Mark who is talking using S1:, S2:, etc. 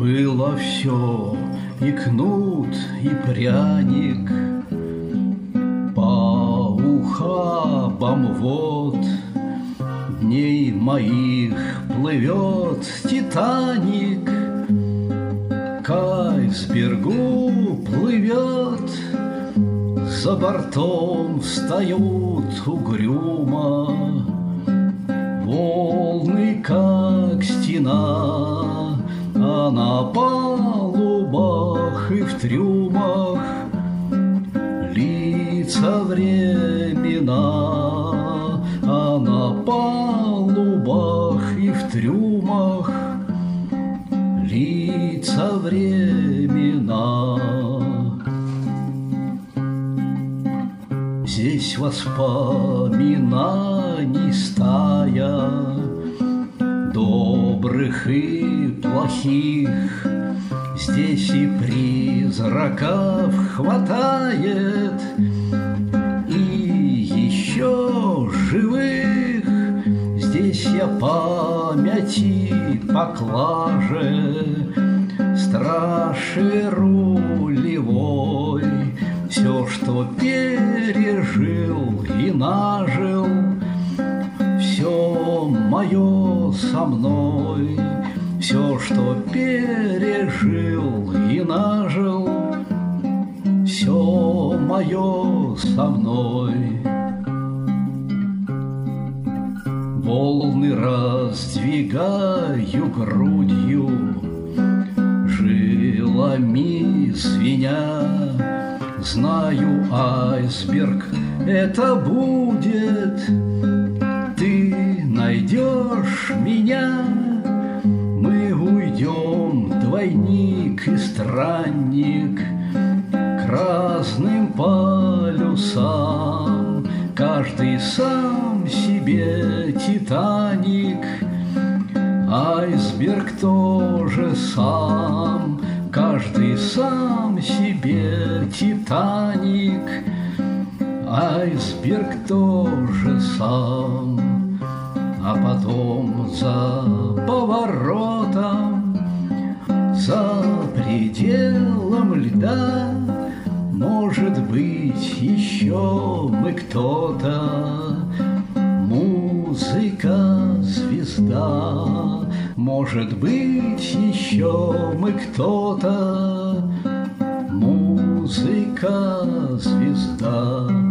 S1: Было все, и кнут, и пряник, по ухабам вод. Дней моих плывет Титаник, к айсбергу плывет. За бортом встают угрюмо волны, как стена, а на палубах и в трюмах лица времена, а на палубах и в трюмах лица времена. Здесь воспоминаний стая, добрых и плохих. Здесь и призраков хватает, и еще живых. Здесь я памяти поклаже, страши рулевой. Все, что пережил и нажил, все мое со мной. Все, что пережил и нажил, все мое со мной. Волны раздвигаю грудью, жилами звеня. Знаю, айсберг это будет, ты найдешь меня. Мы уйдем, двойник и странник, к разным полюсам. Каждый сам себе Титаник, айсберг тоже сам. Каждый сам себе Титаник, айсберг тоже сам. А потом за поворотом, за пределом льда, может быть, еще мы кто-то, музыка, звезда. Может быть, еще мы кто-то, музыка, звезда.